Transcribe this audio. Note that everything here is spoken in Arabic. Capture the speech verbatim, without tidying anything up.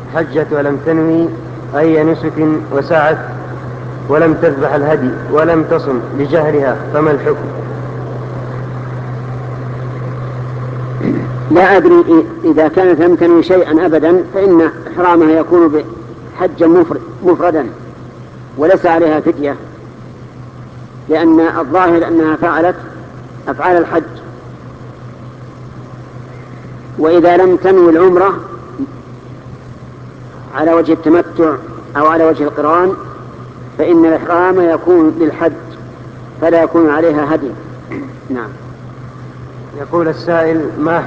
حجت ولم تنوي أي نسك وسعت ولم تذبح الهدي ولم تصم لجهلها فما الحكم؟ لا أدري إذا كانت لم تنوي شيئا أبدا فإن إحرامها يكون بحجا مفردا وليس عليها فدية، لأن الظاهر أنها فعلت أفعال الحج. وإذا لم تنوي العمرة على وجه التمتع أو على وجه القران فإن الإحرام يكون للحج فلا يكون عليها هدي. نعم. يقول السائل: ما